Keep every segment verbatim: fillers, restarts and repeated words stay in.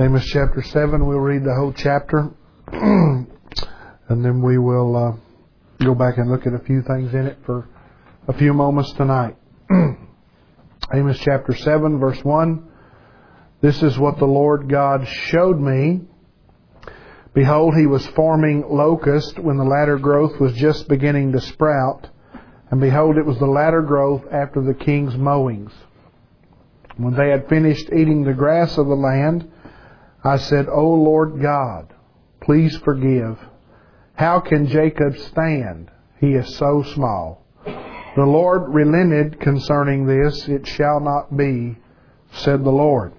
Amos chapter seven, we'll read the whole chapter. And then we will uh, go back and look at a few things in it for a few moments tonight. Amos chapter seven, verse one. This is what the Lord God showed me. Behold, he was forming locust when the latter growth was just beginning to sprout. And behold, it was the latter growth after the king's mowings. When they had finished eating the grass of the land, I said, O Lord God, please forgive. How can Jacob stand? He is so small. The Lord relented concerning this. It shall not be, said the Lord.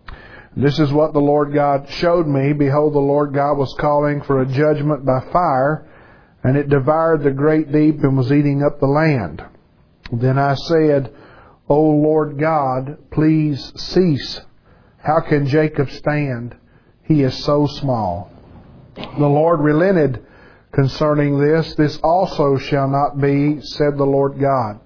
This is what the Lord God showed me. Behold, the Lord God was calling for a judgment by fire, and it devoured the great deep and was eating up the land. Then I said, O Lord God, please cease. How can Jacob stand? He is so small. The Lord relented concerning this. This also shall not be, said the Lord God.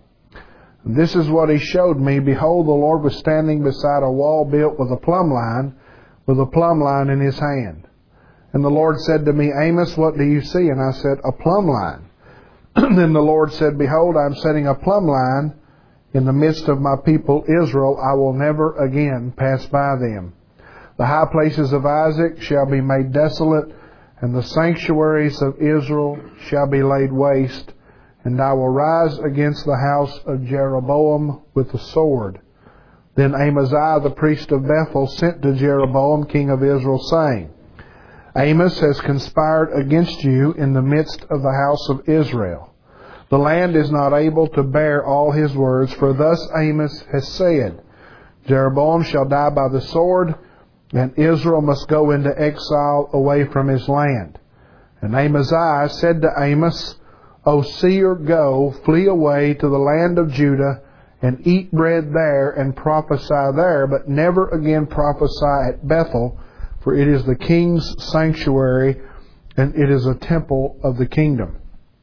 This is what he showed me. Behold, the Lord was standing beside a wall built with a plumb line, with a plumb line in his hand. And the Lord said to me, Amos, what do you see? And I said, a plumb line. Then the Lord said, Behold, I am setting a plumb line in the midst of my people Israel. I will never again pass by them. The high places of Isaac shall be made desolate, and the sanctuaries of Israel shall be laid waste. And I will rise against the house of Jeroboam with the sword. Then Amaziah the priest of Bethel sent to Jeroboam king of Israel, saying, Amos has conspired against you in the midst of the house of Israel. The land is not able to bear all his words, for thus Amos has said, Jeroboam shall die by the sword, and Israel must go into exile away from his land. And Amaziah said to Amos, O seer, go, flee away to the land of Judah, and eat bread there, and prophesy there, but never again prophesy at Bethel, for it is the king's sanctuary, and it is a temple of the kingdom.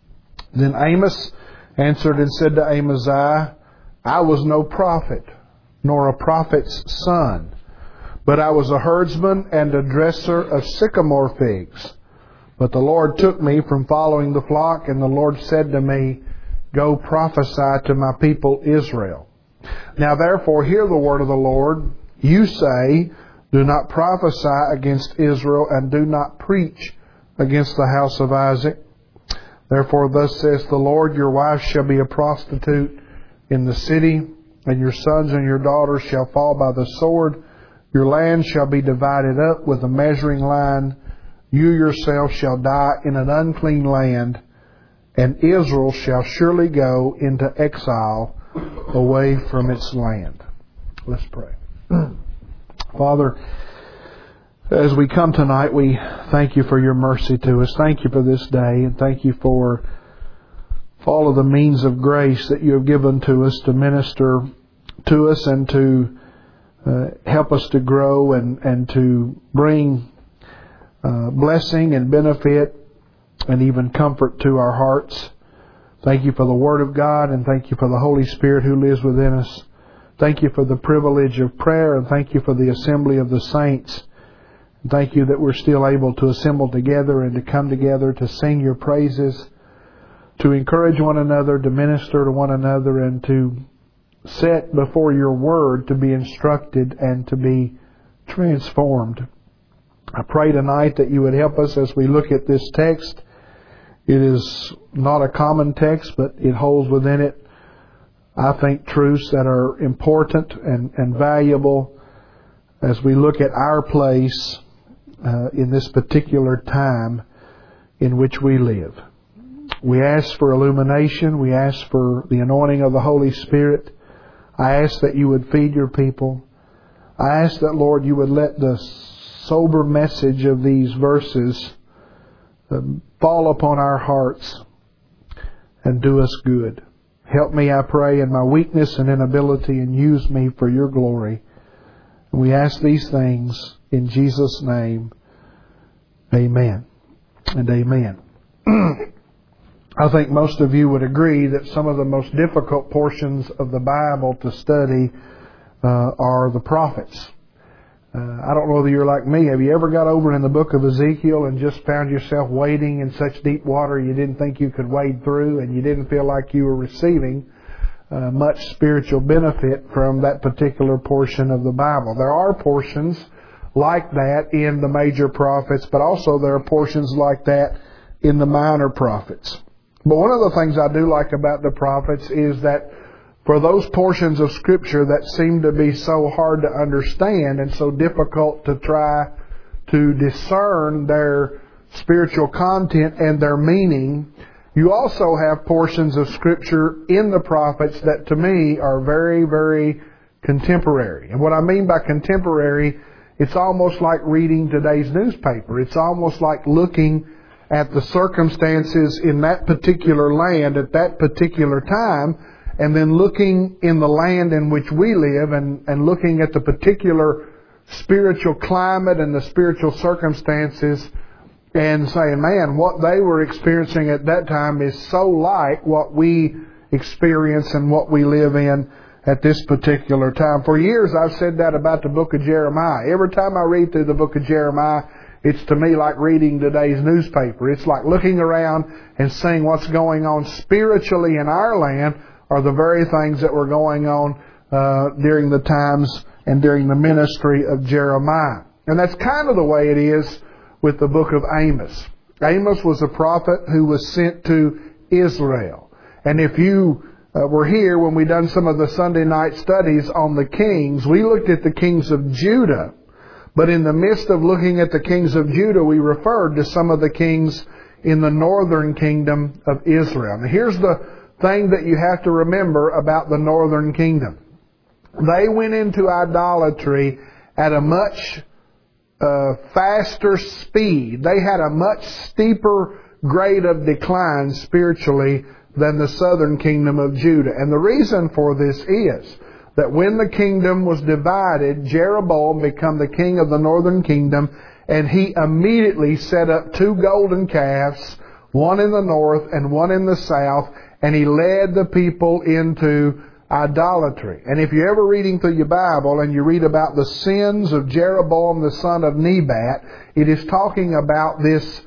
Then Amos answered and said to Amaziah, I was no prophet, nor a prophet's son, but I was a herdsman and a dresser of sycamore figs. But the Lord took me from following the flock, and the Lord said to me, Go prophesy to my people Israel. Now therefore hear the word of the Lord. You say, Do not prophesy against Israel, and do not preach against the house of Isaac. Therefore thus says the Lord, Your wife shall be a prostitute in the city, and your sons and your daughters shall fall by the sword. Your land shall be divided up with a measuring line. You yourself shall die in an unclean land, and Israel shall surely go into exile away from its land. Let's pray. Father, as we come tonight, we thank you for your mercy to us. Thank you for this day, and thank you for all of the means of grace that you have given to us to minister to us and to uh, help us to grow and, and to bring uh, blessing and benefit and even comfort to our hearts. Thank you for the Word of God, and thank you for the Holy Spirit who lives within us. Thank you for the privilege of prayer, and thank you for the assembly of the saints. And thank you that we're still able to assemble together and to come together to sing your praises, to encourage one another, to minister to one another, and to set before your Word to be instructed and to be transformed. I pray tonight that you would help us as we look at this text. It is not a common text, but it holds within it, I think, truths that are important and, and valuable as we look at our place uh, in this particular time in which we live. We ask for illumination. We ask for the anointing of the Holy Spirit. I ask that you would feed your people. I ask that, Lord, you would let the sober message of these verses uh, fall upon our hearts and do us good. Help me, I pray, in my weakness and inability, and use me for your glory. And we ask these things in Jesus' name. Amen and amen. I think most of you would agree that some of the most difficult portions of the Bible to study uh, are the prophets. Uh, I don't know whether you're like me. Have you ever got over in the book of Ezekiel and just found yourself wading in such deep water you didn't think you could wade through, and you didn't feel like you were receiving uh, much spiritual benefit from that particular portion of the Bible? There are portions like that in the major prophets, but also there are portions like that in the minor prophets. But one of the things I do like about the prophets is that for those portions of Scripture that seem to be so hard to understand and so difficult to try to discern their spiritual content and their meaning, you also have portions of Scripture in the prophets that to me are very, very contemporary. And what I mean by contemporary, it's almost like reading today's newspaper. It's almost like looking at the circumstances in that particular land at that particular time, and then looking in the land in which we live and, and looking at the particular spiritual climate and the spiritual circumstances and saying, man, what they were experiencing at that time is so like what we experience and what we live in at this particular time. For years I've said that about the book of Jeremiah. Every time I read through the book of Jeremiah, it's to me like reading today's newspaper. It's like looking around and seeing what's going on spiritually in our land are the very things that were going on uh, during the times and during the ministry of Jeremiah. And that's kind of the way it is with the book of Amos. Amos was a prophet who was sent to Israel. And if you uh, were here when we done some of the Sunday night studies on the kings, we looked at the kings of Judah. But in the midst of looking at the kings of Judah, we referred to some of the kings in the northern kingdom of Israel. Now here's the thing that you have to remember about the northern kingdom. They went into idolatry at a much uh, faster speed. They had a much steeper grade of decline spiritually than the southern kingdom of Judah. And the reason for this is that when the kingdom was divided, Jeroboam became the king of the northern kingdom, and he immediately set up two golden calves, one in the north and one in the south, and he led the people into idolatry. And if you're ever reading through your Bible and you read about the sins of Jeroboam the son of Nebat, it is talking about this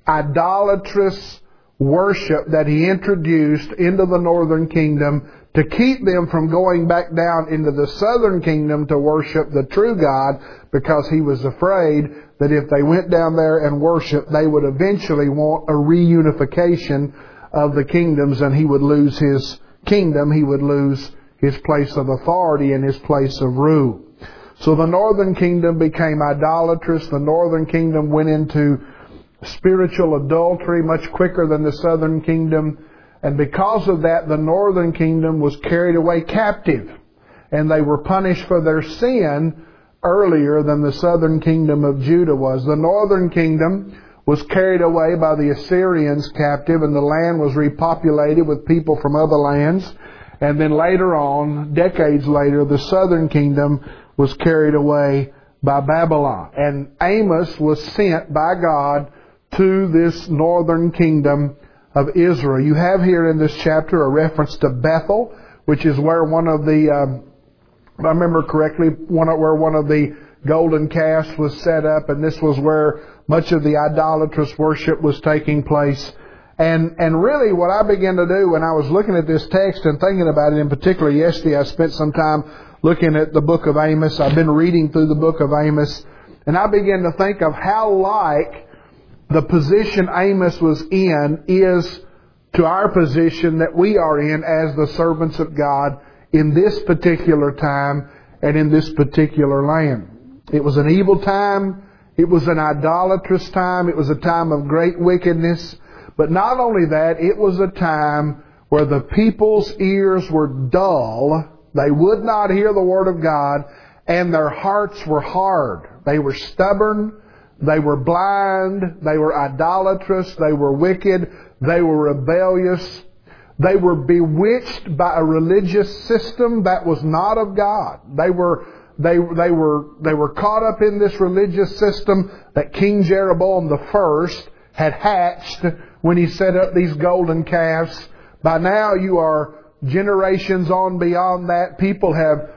idolatrous worship that he introduced into the northern kingdom to keep them from going back down into the southern kingdom to worship the true God, because he was afraid that if they went down there and worshiped, they would eventually want a reunification of the kingdoms, and he would lose his kingdom. He would lose his place of authority and his place of rule. So the northern kingdom became idolatrous. The northern kingdom went into spiritual adultery much quicker than the southern kingdom. And because of that, the northern kingdom was carried away captive. And they were punished for their sin earlier than the southern kingdom of Judah was. The northern kingdom was carried away by the Assyrians captive, and the land was repopulated with people from other lands. And then later on, decades later, the southern kingdom was carried away by Babylon. And Amos was sent by God to this northern kingdom of Israel. You have here in this chapter a reference to Bethel, which is where one of the, um, if I remember correctly, one of, where one of the golden calves was set up, and this was where much of the idolatrous worship was taking place. And and really what I began to do when I was looking at this text and thinking about it, in particular yesterday, I spent some time looking at the book of Amos. I've been reading through the book of Amos, and I began to think of how like the position Amos was in is to our position that we are in as the servants of God in this particular time and in this particular land. It was an evil time. It was an idolatrous time. It was a time of great wickedness. But not only that, it was a time where the people's ears were dull. They would not hear the Word of God, and their hearts were hard. They were stubborn. They were blind. They were idolatrous. They were wicked. They were rebellious. They were bewitched by a religious system that was not of God. They were They, they were, they were caught up in this religious system that King Jeroboam the first had hatched when he set up these golden calves. By now you are generations on beyond that. People have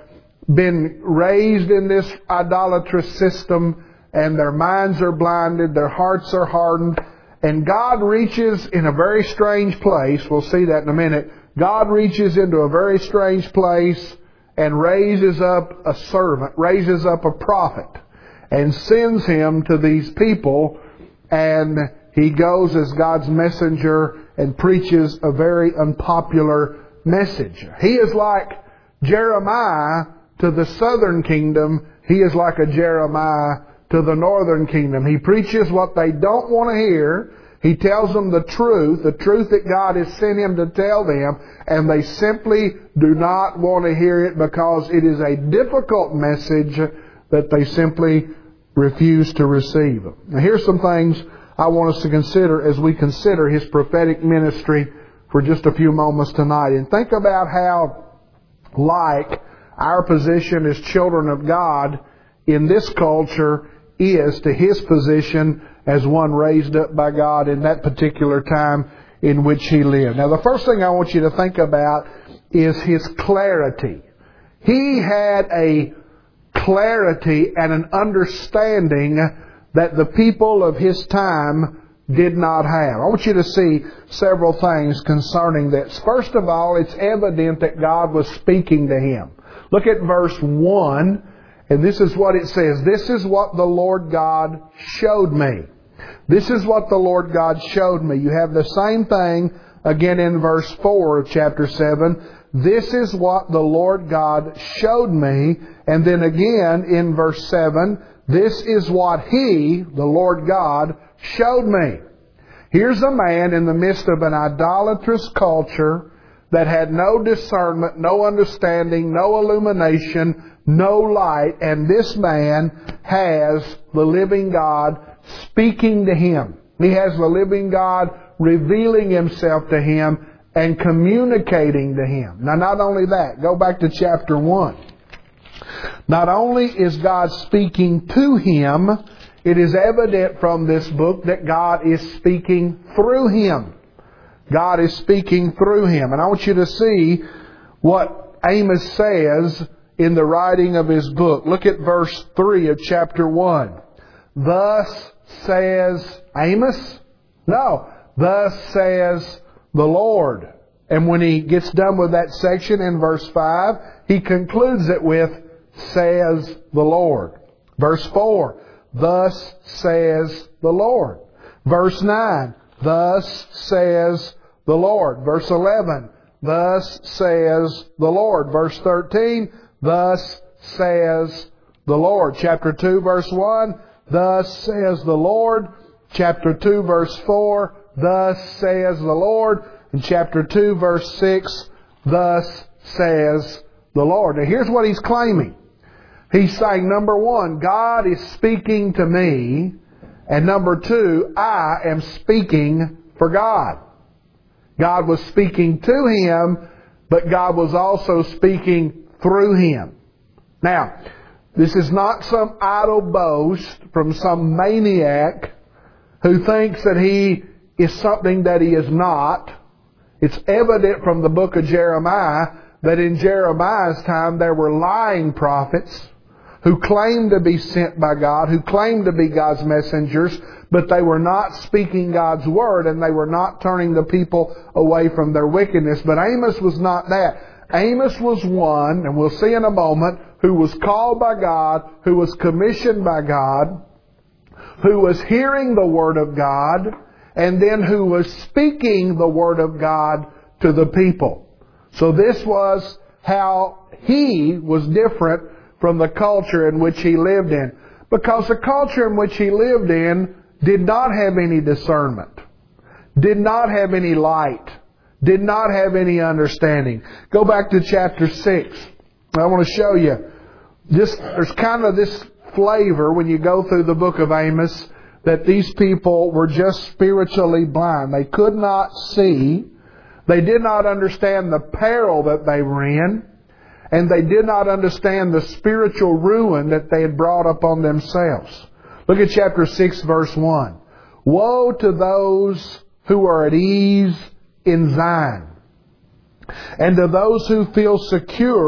been raised in this idolatrous system, and their minds are blinded, their hearts are hardened, and God reaches in a very strange place. We'll see that in a minute. God reaches into a very strange place and raises up a servant, raises up a prophet, and sends him to these people, and he goes as God's messenger and preaches a very unpopular message. He is like Jeremiah to the southern kingdom. He is like a Jeremiah to the northern kingdom. He preaches what they don't want to hear. He tells them the truth, the truth that God has sent him to tell them, and they simply do not want to hear it because it is a difficult message that they simply refuse to receive. Now here's some things I want us to consider as we consider his prophetic ministry for just a few moments tonight. And think about how like our position as children of God in this culture is to his position as one raised up by God in that particular time in which he lived. Now the first thing I want you to think about is his clarity. He had a clarity and an understanding that the people of his time did not have. I want you to see several things concerning this. First of all, it's evident that God was speaking to him. Look at verse one, and this is what it says. This is what the Lord God showed me. This is what the Lord God showed me. You have the same thing again in verse four of chapter seven. This is what the Lord God showed me. And then again in verse seven, this is what He, the Lord God, showed me. Here's a man in the midst of an idolatrous culture that had no discernment, no understanding, no illumination, no light, and this man has the living God speaking to him. He has the living God revealing Himself to him and communicating to him. Now not only that, go back to chapter one. Not only is God speaking to him, it is evident from this book that God is speaking through him. God is speaking through him. And I want you to see what Amos says in the writing of his book. Look at verse three of chapter one. Thus says Amos? No. Thus says the Lord. And when he gets done with that section in verse five, he concludes it with, says the Lord. Verse four, thus says the Lord. Verse nine, thus says the Lord. Verse eleven, thus says the Lord. Verse thirteen, thus says the Lord. Chapter two, verse one, thus says the Lord. Chapter two, verse four, thus says the Lord. In chapter two, verse six, thus says the Lord. Now here's what he's claiming. He's saying, number one, God is speaking to me. And number two, I am speaking for God. God was speaking to him, but God was also speaking through him. Now, this is not some idle boast from some maniac who thinks that he is something that he is not. It's evident from the book of Jeremiah that in Jeremiah's time there were lying prophets who claimed to be sent by God, who claimed to be God's messengers, but they were not speaking God's word and they were not turning the people away from their wickedness. But Amos was not that. Amos was one, and we'll see in a moment, who was called by God, who was commissioned by God, who was hearing the Word of God, and then who was speaking the Word of God to the people. So this was how he was different from the culture in which he lived in. Because the culture in which he lived in did not have any discernment, did not have any light, did not have any understanding. Go back to chapter six. I want to show you. This, there's kind of this flavor when you go through the book of Amos that these people were just spiritually blind. They could not see. They did not understand the peril that they were in. And they did not understand the spiritual ruin that they had brought upon themselves. Look at chapter six, verse one. Woe to those who are at ease in Zion, and to those who feel secure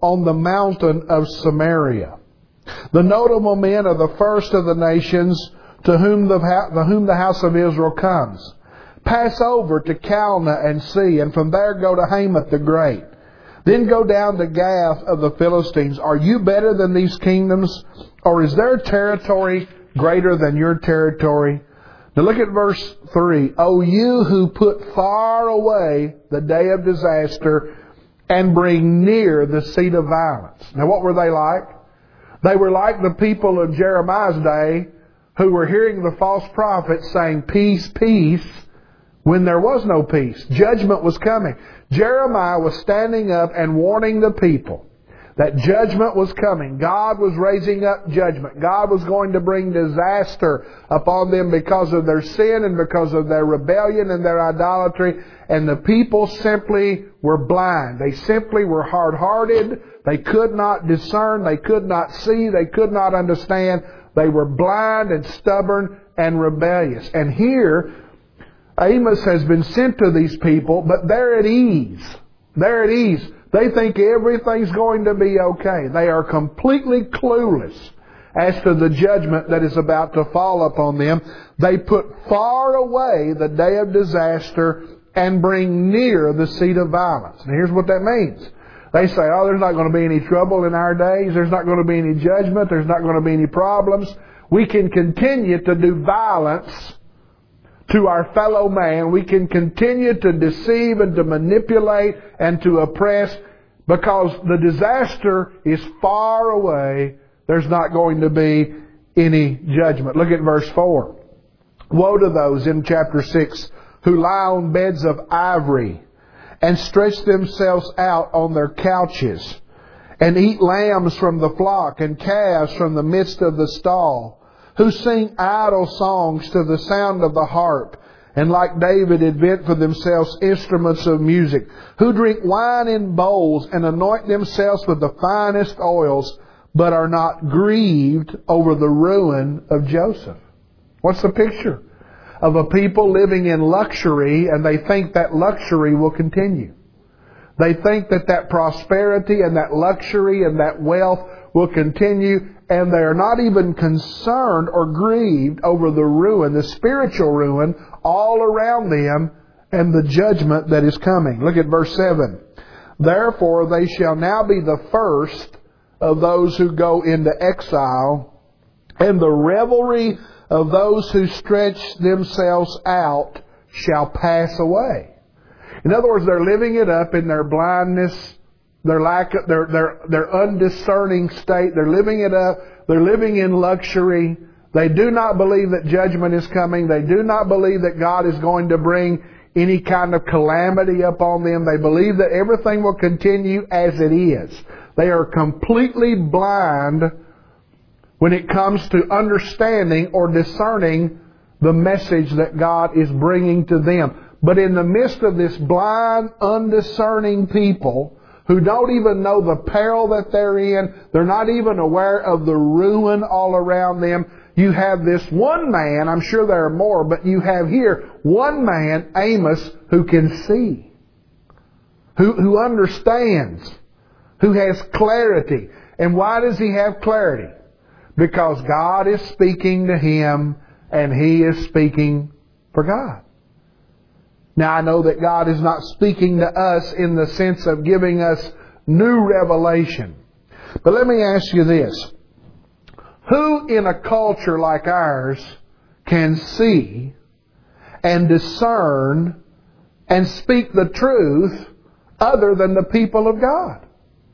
on the mountain of Samaria. The notable men are the first of the nations to whom the, to whom the house of Israel comes. Pass over to Calneh and see, and from there go to Hamath the Great. Then go down to Gath of the Philistines. Are you better than these kingdoms? Or is their territory greater than your territory? Now look at verse three. O you who put far away the day of disaster and bring near the seat of violence. Now what were they like? They were like the people of Jeremiah's day who were hearing the false prophets saying, peace, peace, when there was no peace. Judgment was coming. Jeremiah was standing up and warning the people that judgment was coming. God was raising up judgment. God was going to bring disaster upon them because of their sin and because of their rebellion and their idolatry. And the people simply were blind. They simply were hard-hearted. They could not discern. They could not see. They could not understand. They were blind and stubborn and rebellious. And here, Amos has been sent to these people, but they're at ease. They're at ease. They think everything's going to be okay. They are completely clueless as to the judgment that is about to fall upon them. They put far away the day of disaster and bring near the seat of violence. And here's what that means. They say, oh, there's not going to be any trouble in our days. There's not going to be any judgment. There's not going to be any problems. We can continue to do violence to our fellow man. We can continue to deceive and to manipulate and to oppress because the disaster is far away. There's not going to be any judgment. Look at verse four. Woe to those in chapter six who lie on beds of ivory and stretch themselves out on their couches and eat lambs from the flock and calves from the midst of the stall, who sing idle songs to the sound of the harp, and like David invent for themselves instruments of music, who drink wine in bowls and anoint themselves with the finest oils, but are not grieved over the ruin of Joseph. What's the picture? Of a people living in luxury, and they think that luxury will continue. They think that that prosperity and that luxury and that wealth will continue, and they are not even concerned or grieved over the ruin, the spiritual ruin all around them and the judgment that is coming. Look at verse seven. Therefore they shall now be the first of those who go into exile, and the revelry of those who stretch themselves out shall pass away. In other words, they're living it up in their blindness, their lack of, their, their, their undiscerning state. They're living it up. They're living in luxury. They do not believe that judgment is coming. They do not believe that God is going to bring any kind of calamity upon them. They believe that everything will continue as it is. They are completely blind when it comes to understanding or discerning the message that God is bringing to them. But in the midst of this blind, undiscerning people who don't even know the peril that they're in, they're not even aware of the ruin all around them, you have this one man, I'm sure there are more, but you have here one man, Amos, who can see, who, who understands, who has clarity. And why does he have clarity? Because God is speaking to him and he is speaking for God. Now I know that God is not speaking to us in the sense of giving us new revelation. But let me ask you this. Who in a culture like ours can see and discern and speak the truth other than the people of God?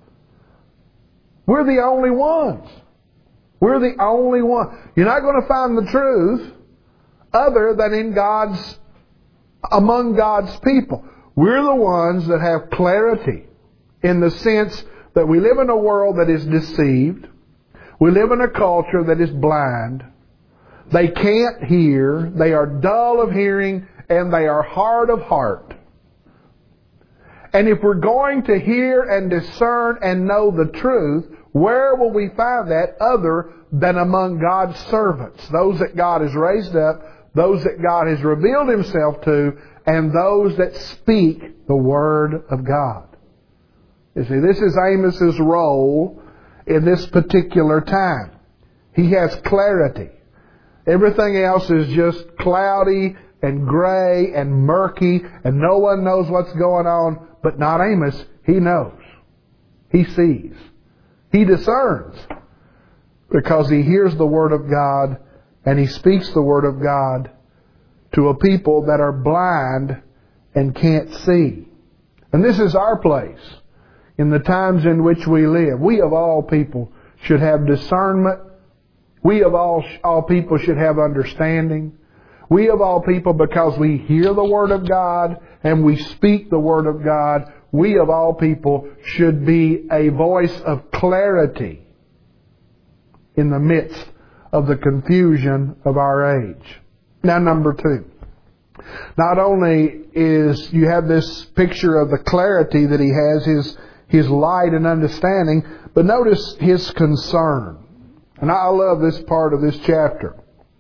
We're the only ones. We're the only one. You're not going to find the truth other than in God's, among God's people. We're the ones that have clarity in the sense that we live in a world that is deceived. We live in a culture that is blind. They can't hear. They are dull of hearing and they are hard of heart. And if we're going to hear and discern and know the truth, where will we find that other than among God's servants? Those that God has raised up, those that God has revealed Himself to, and those that speak the Word of God. You see, this is Amos's role in this particular time. He has clarity. Everything else is just cloudy and gray and murky, and no one knows what's going on, but not Amos. He knows. He sees. He discerns. Because he hears the Word of God, and he speaks the Word of God to a people that are blind and can't see. And this is our place in the times in which we live. We of all people should have discernment. We of all, all people should have understanding. We of all people, because we hear the Word of God and we speak the Word of God, we of all people should be a voice of clarity in the midst of the confusion of our age. Now, number two. Not only is you have this picture of the clarity that he has, his, his light and understanding, but notice his concern. And I love this part of this chapter.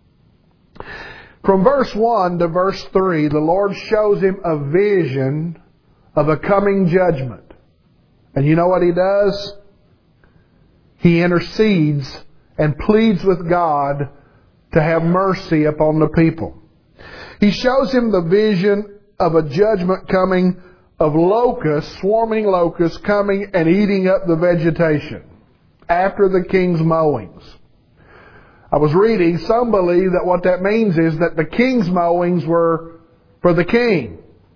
From verse one to verse three, the Lord shows him a vision of a coming judgment. And you know what he does? He intercedes and pleads with God to have mercy upon the people. He shows him the vision of a judgment coming of locusts, swarming locusts, coming and eating up the vegetation after the king's mowings. I was reading, some believe that what that means is that the king's mowings were for the king.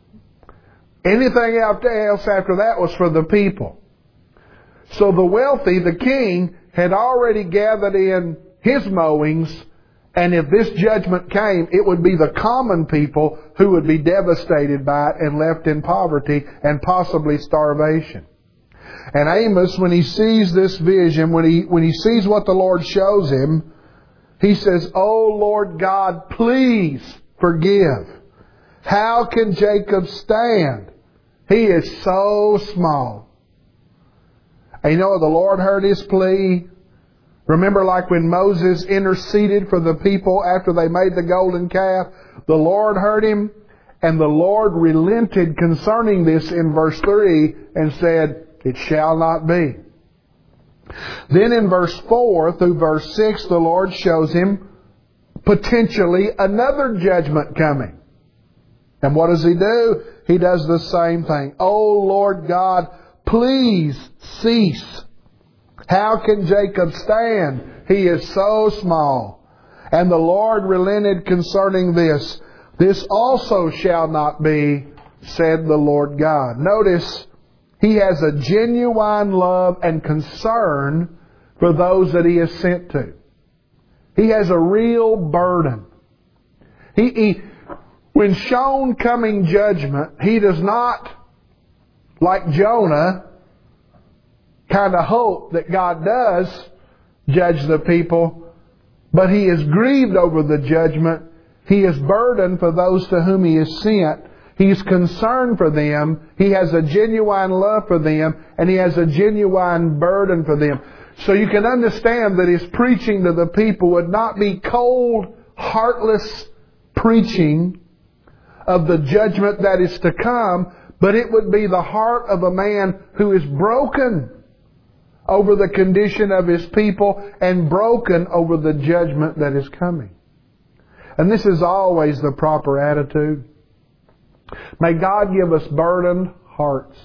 Anything else after that was for the people. So the wealthy, the king, had already gathered in his mowings, and if this judgment came, it would be the common people who would be devastated by it and left in poverty and possibly starvation. And Amos, when he sees this vision, when he, when he sees what the Lord shows him, he says, "Oh Lord God, please forgive. How can Jacob stand? He is so small." And you know, the Lord heard his plea. Remember, like when Moses interceded for the people after they made the golden calf, the Lord heard him, and the Lord relented concerning this in verse three and said, "It shall not be." Then in verse four through verse six, the Lord shows him potentially another judgment coming. And what does he do? He does the same thing. "Oh Lord God, please cease. How can Jacob stand? He is so small." And the Lord relented concerning this. "This also shall not be, said the Lord God." Notice, he has a genuine love and concern for those that he is sent to. He has a real burden. He, he when shown coming judgment, he does not, like Jonah, kind of hope that God does judge the people, but he is grieved over the judgment. He is burdened for those to whom he is sent. He's concerned for them. He has a genuine love for them, and he has a genuine burden for them. So you can understand that his preaching to the people would not be cold, heartless preaching of the judgment that is to come, but it would be the heart of a man who is broken over the condition of his people and broken over the judgment that is coming. And this is always the proper attitude. May God give us burdened hearts.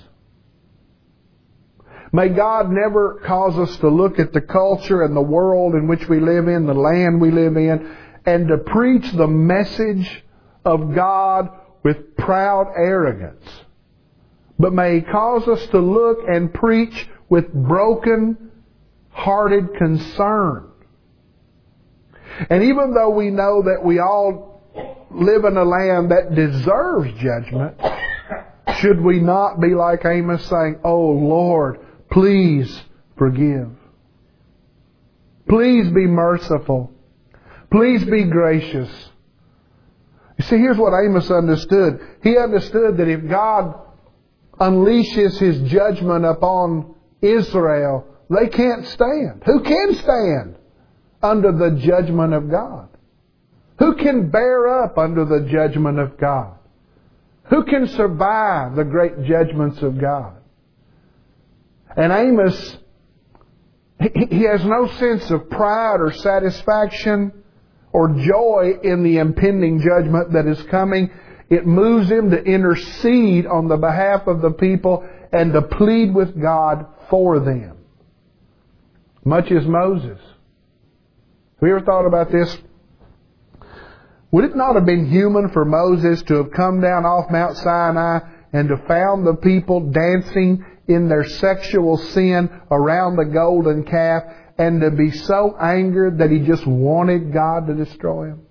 May God never cause us to look at the culture and the world in which we live in, the land we live in, and to preach the message of God with proud arrogance. But may He cause us to look and preach with broken-hearted concern. And even though we know that we all live in a land that deserves judgment, should we not be like Amos saying, "Oh Lord, please forgive. Please be merciful. Please be gracious." You see, here's what Amos understood. He understood that if God unleashes His judgment upon Israel, they can't stand. Who can stand under the judgment of God? Who can bear up under the judgment of God? Who can survive the great judgments of God? And Amos, he, he has no sense of pride or satisfaction or joy in the impending judgment that is coming. It moves him to intercede on the behalf of the people and to plead with God for them. Much as Moses. Have you ever thought about this? Would it not have been human for Moses to have come down off Mount Sinai and to found the people dancing in their sexual sin around the golden calf and to be so angered that he just wanted God to destroy him?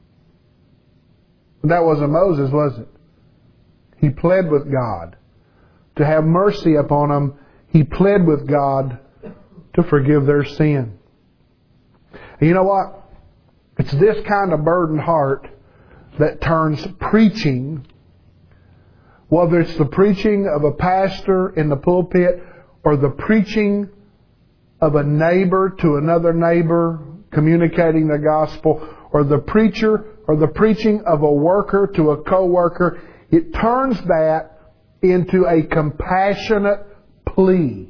That wasn't Moses, was it? He pled with God to have mercy upon them. He pled with God to forgive their sin. And you know what? It's this kind of burdened heart that turns preaching, whether it's the preaching of a pastor in the pulpit or the preaching of a neighbor to another neighbor communicating the gospel, or the preacher or the preaching of a worker to a co-worker, it turns that into a compassionate plea.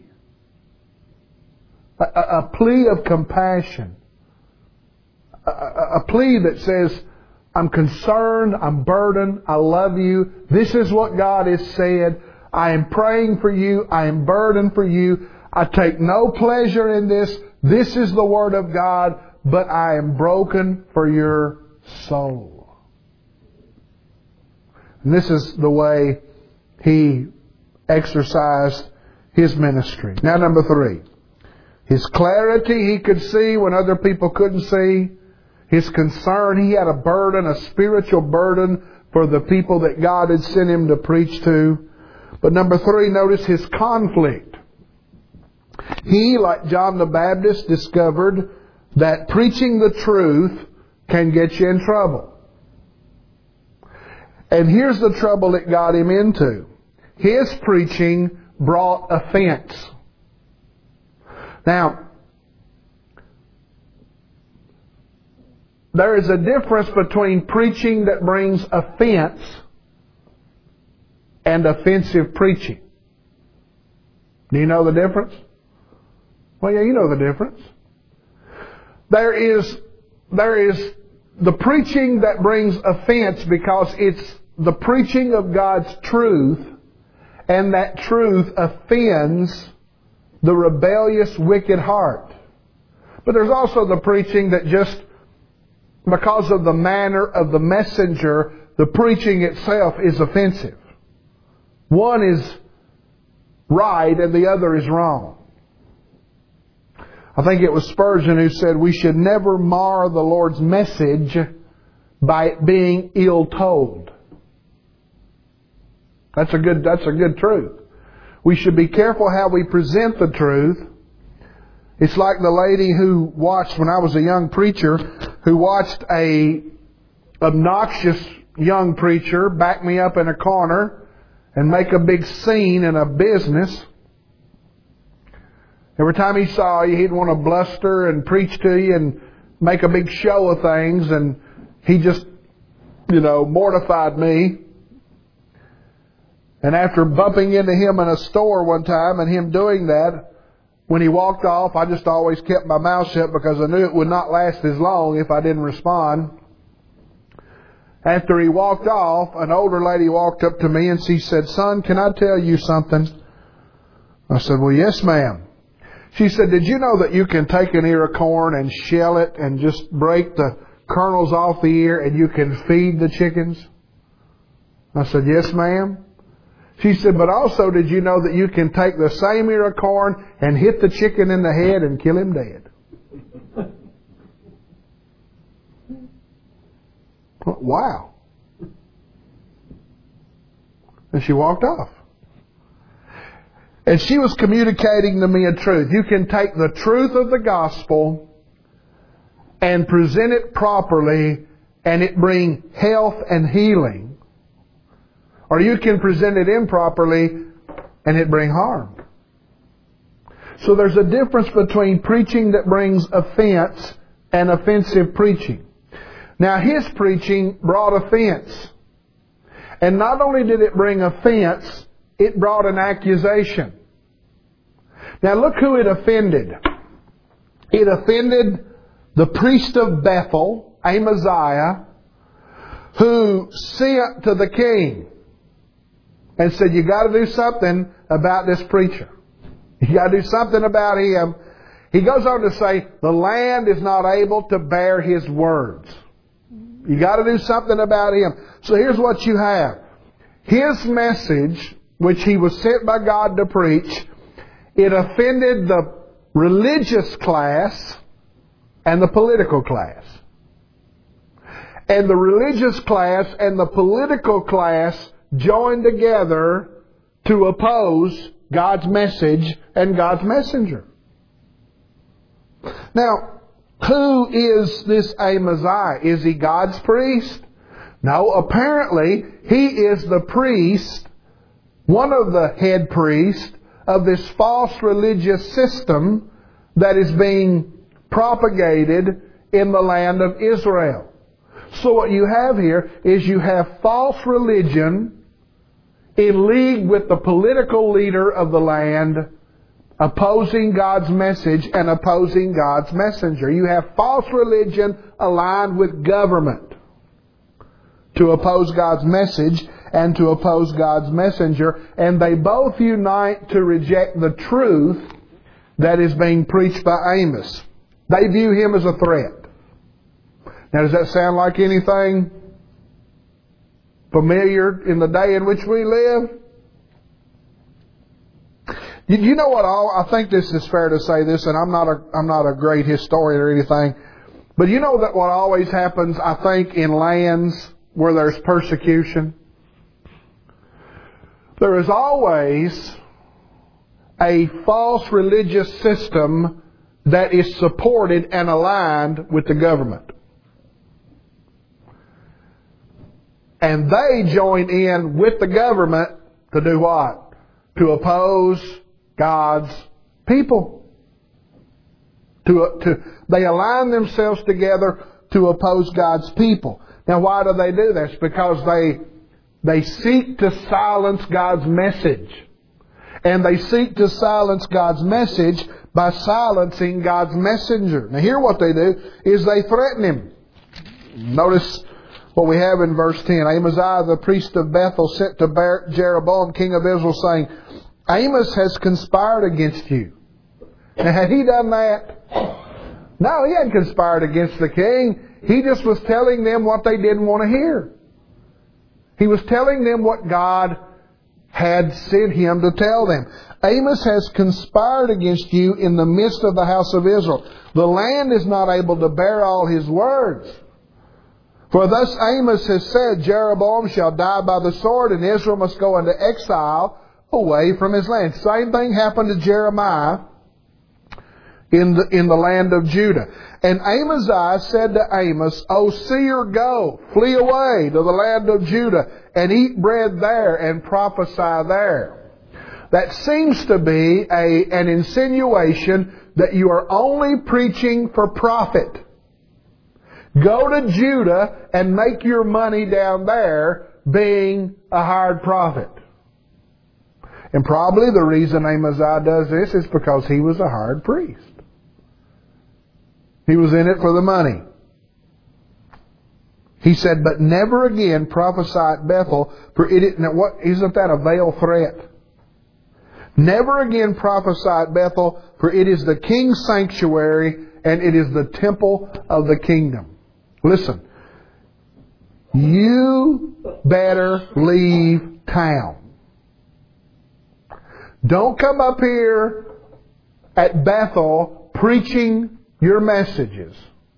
A, a, a plea of compassion. A, a, a plea that says, I'm concerned, I'm burdened, I love you. This is what God has said. I am praying for you. I am burdened for you. I take no pleasure in this. This is the Word of God, but I am broken for your soul. And this is the way he exercised his ministry. Now, number three. His clarity he could see when other people couldn't see. His concern, he had a burden, a spiritual burden for the people that God had sent him to preach to. But number three, notice his conflict. He, like John the Baptist, discovered that preaching the truth can get you in trouble. And here's the trouble it got him into. His preaching brought offense. Now, there is a difference between preaching that brings offense and offensive preaching. Do you know the difference? Well, yeah, you know the difference. There is, there is the preaching that brings offense because it's the preaching of God's truth, and that truth offends the rebellious, wicked heart. But there's also the preaching that just, because of the manner of the messenger, the preaching itself is offensive. One is right and the other is wrong. I think it was Spurgeon who said we should never mar the Lord's message by it being ill told. That's a good, that's a good truth. We should be careful how we present the truth. It's like the lady who watched, when I was a young preacher, who watched a obnoxious young preacher back me up in a corner and make a big scene in a business. Every time he saw you, he'd want to bluster and preach to you and make a big show of things, and he just, you know, mortified me. And after bumping into him in a store one time and him doing that, when he walked off, I just always kept my mouth shut because I knew it would not last as long if I didn't respond. After he walked off, an older lady walked up to me and she said, "Son, can I tell you something?" I said, "Well, yes, ma'am." She said, "Did you know that you can take an ear of corn and shell it and just break the kernels off the ear and you can feed the chickens?" I said, "Yes, ma'am." She said, "But also, did you know that you can take the same ear of corn and hit the chicken in the head and kill him dead?" Wow. And she walked off. And she was communicating to me a truth. You can take the truth of the gospel and present it properly and it bring health and healing. Or you can present it improperly and it bring harm. So there's a difference between preaching that brings offense and offensive preaching. Now his preaching brought offense. And not only did it bring offense, it brought an accusation. Now look who it offended. It offended the priest of Bethel, Amaziah, who sent to the king and said, you got to do something about this preacher. You got to do something about him. He goes on to say, the land is not able to bear his words. You got to do something about him. So here's what you have. His message, which he was sent by God to preach, it offended the religious class and the political class. And the religious class and the political class joined together to oppose God's message and God's messenger. Now, who is this Amaziah? Is he God's priest? No, apparently he is the priest, one of the head priests of this false religious system that is being propagated in the land of Israel. So what you have here is you have false religion in league with the political leader of the land, opposing God's message and opposing God's messenger. You have false religion aligned with government to oppose God's message and to oppose God's messenger. And they both unite to reject the truth that is being preached by Amos. They view him as a threat. Now, does that sound like anything familiar in the day in which we live? You know what? All, I think this is fair to say this, and I'm not a I'm not a great historian or anything, but you know that what always happens, I think, in lands where there's persecution, there is always a false religious system that is supported and aligned with the government. And they join in with the government to do what? To oppose God's people. To, to, they align themselves together to oppose God's people. Now why do they do this? Because they, they seek to silence God's message. And they seek to silence God's message by silencing God's messenger. Now here what they do is they threaten him. Notice what we have in verse ten. Amaziah the priest of Bethel sent to Jeroboam king of Israel saying, Amos has conspired against you. Now had he done that? No, he hadn't conspired against the king. He just was telling them what they didn't want to hear. He was telling them what God had sent him to tell them. Amos has conspired against you in the midst of the house of Israel. The land is not able to bear all his words. For thus Amos has said, Jeroboam shall die by the sword, and Israel must go into exile away from his land. Same thing happened to Jeremiah in the, in the land of Judah. And Amaziah said to Amos, O seer, go, flee away to the land of Judah, and eat bread there, and prophesy there. That seems to be a, an insinuation that you are only preaching for profit. Go to Judah and make your money down there being a hired prophet. And probably the reason Amaziah does this is because he was a hired priest. He was in it for the money. He said, but never again prophesy at Bethel, for it is, now what, isn't that a veiled threat? Never again prophesy at Bethel, for it is the king's sanctuary, and it is the temple of the kingdom. Listen, you better leave town. Don't come up here at Bethel preaching your messages.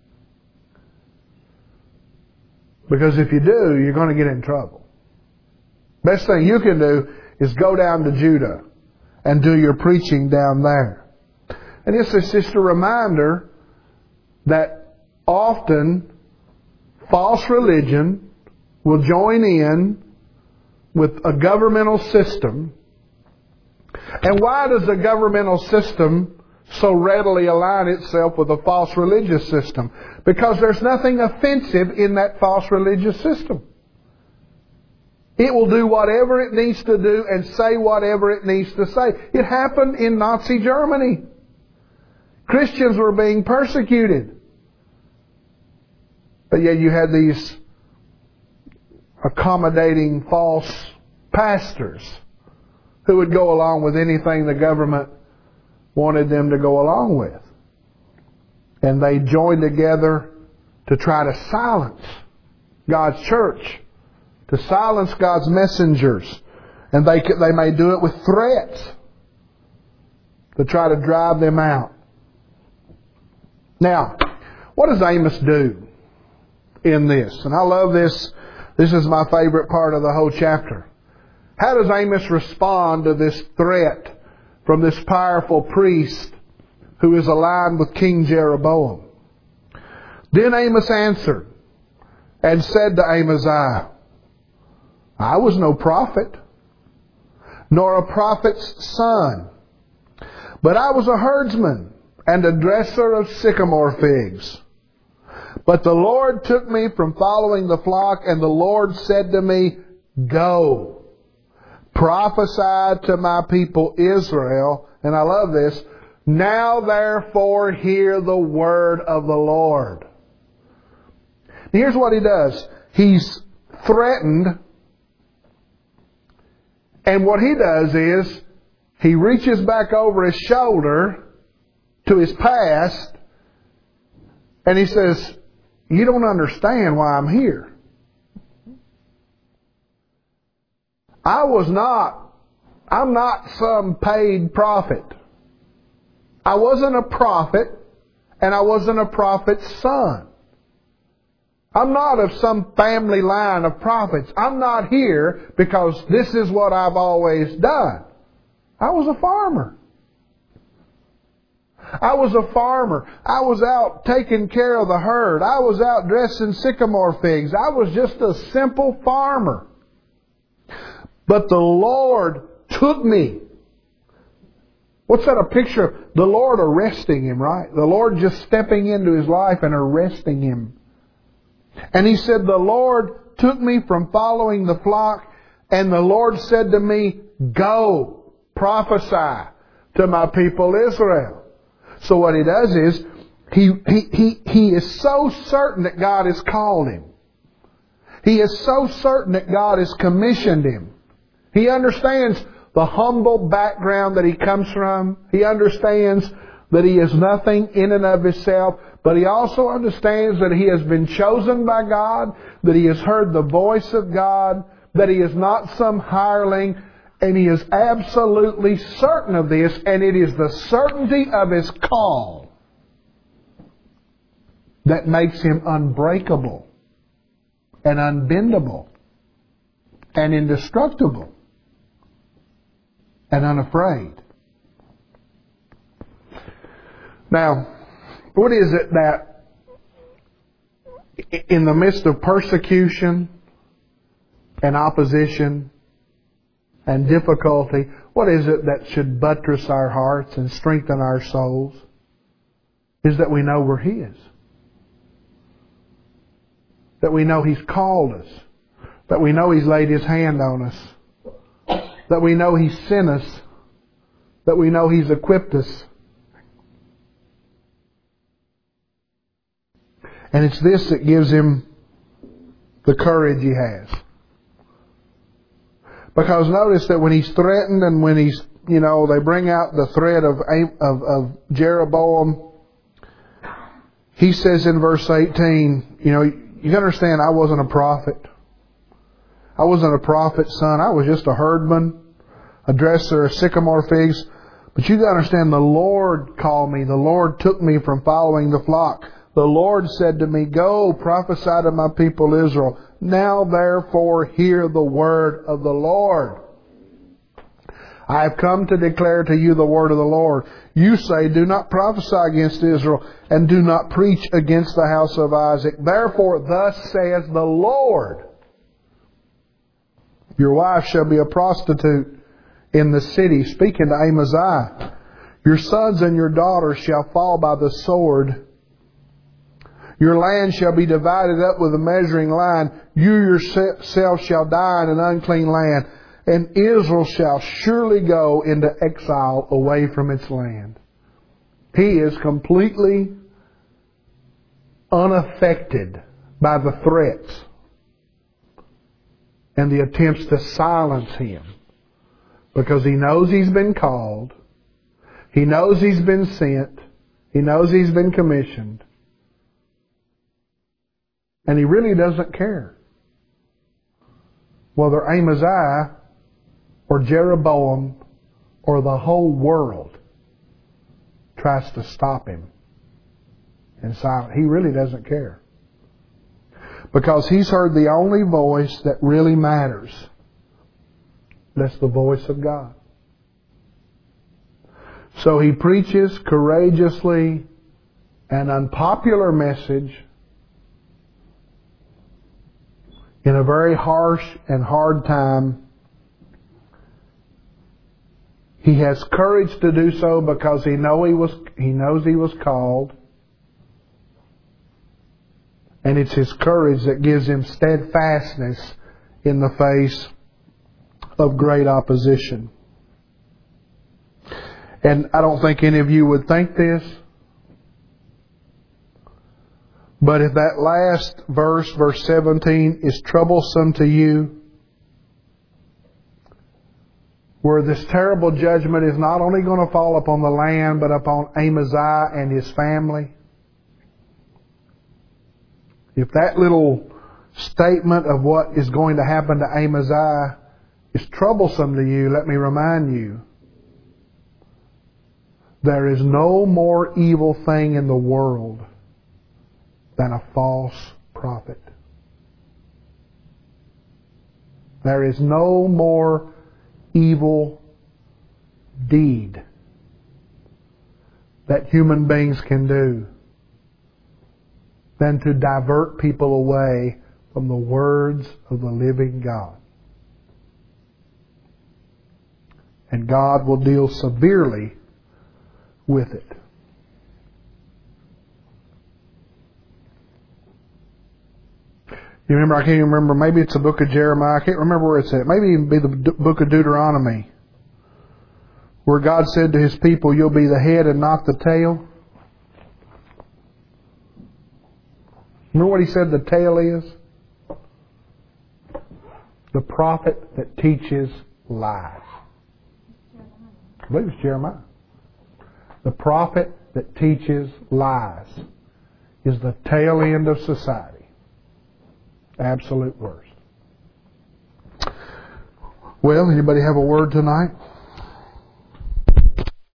Because if you do, you're going to get in trouble. Best thing you can do is go down to Judah and do your preaching down there. And it's just a reminder that often false religion will join in with a governmental system. And why does a governmental system so readily align itself with a false religious system? Because there's nothing offensive in that false religious system. It will do whatever it needs to do and say whatever it needs to say. It happened in Nazi Germany. Christians were being persecuted. But yet you had these accommodating false pastors who would go along with anything the government wanted them to go along with. And they joined together to try to silence God's church, to silence God's messengers. And they they may do it with threats to try to drive them out. Now, what does Amos do in this? And I love this. This is my favorite part of the whole chapter. How does Amos respond to this threat from this powerful priest who is aligned with King Jeroboam? Then Amos answered and said to Amaziah, I was no prophet, nor a prophet's son, but I was a herdsman and a dresser of sycamore figs. But the Lord took me from following the flock, and the Lord said to me, Go, prophesy to my people Israel. And I love this. Now therefore hear the word of the Lord. Here's what he does. He's threatened. And what he does is, he reaches back over his shoulder to his past, and he says, you don't understand why I'm here. I was not, I'm not some paid prophet. I wasn't a prophet, and I wasn't a prophet's son. I'm not of some family line of prophets. I'm not here because this is what I've always done. I was a farmer. I was a farmer. I was out taking care of the herd. I was out dressing sycamore figs. I was just a simple farmer. But the Lord took me. What's that a picture of? The Lord arresting him, right? The Lord just stepping into his life and arresting him. And he said, the Lord took me from following the flock, and the Lord said to me, Go, prophesy to my people Israel. So what he does is, he, he, he, he is so certain that God has called him. He is so certain that God has commissioned him. He understands the humble background that he comes from. He understands that he is nothing in and of himself. But he also understands that he has been chosen by God, that he has heard the voice of God, that he is not some hireling, and he is absolutely certain of this, and it is the certainty of his call that makes him unbreakable and unbendable and indestructible and unafraid. Now, what is it that in the midst of persecution and opposition and difficulty, what is it that should buttress our hearts and strengthen our souls? Is that we know we're His. That we know He's called us. That we know He's laid His hand on us. That we know He's sent us. That we know He's equipped us. And it's this that gives him the courage he has. Because notice that when he's threatened and when he's, you know, they bring out the threat of, of, of Jeroboam, he says in verse eighteen, you know, you understand I wasn't a prophet. I wasn't a prophet's son. I was just a herdman, a dresser of sycamore figs. But you understand the Lord called me. The Lord took me from following the flock. The Lord said to me, Go, prophesy to my people Israel. Now therefore hear the word of the Lord. I have come to declare to you the word of the Lord. You say, Do not prophesy against Israel, and do not preach against the house of Isaac. Therefore thus says the Lord, Your wife shall be a prostitute in the city. Speaking to Amaziah, Your sons and your daughters shall fall by the sword. Your land shall be divided up with a measuring line. You yourself shall die in an unclean land. And Israel shall surely go into exile away from its land. He is completely unaffected by the threats and the attempts to silence him, because he knows he's been called, he knows he's been sent, he knows he's been commissioned, and he really doesn't care whether Amaziah or Jeroboam or the whole world tries to stop him and silence. He really doesn't care, because he's heard the only voice that really matters. That's the voice of God. So he preaches courageously an unpopular message in a very harsh and hard time. He has courage to do so because he know he was he knows he was called. And it's his courage that gives him steadfastness in the face of great opposition. And I don't think any of you would think this, but if that last verse, verse seventeen, is troublesome to you, where this terrible judgment is not only going to fall upon the land, but upon Amaziah and his family, if that little statement of what is going to happen to Amaziah is troublesome to you, let me remind you, there is no more evil thing in the world than a false prophet. There is no more evil deed that human beings can do than to divert people away from the words of the living God. And God will deal severely with it. You remember, I can't even remember, maybe it's the book of Jeremiah, I can't remember where it's at. Maybe even be the book of Deuteronomy, where God said to His people, you'll be the head and not the tail. Remember what He said the tail is? The prophet that teaches lies. I believe it's Jeremiah. The prophet that teaches lies is the tail end of society. Absolute worst. Well, anybody have a word tonight?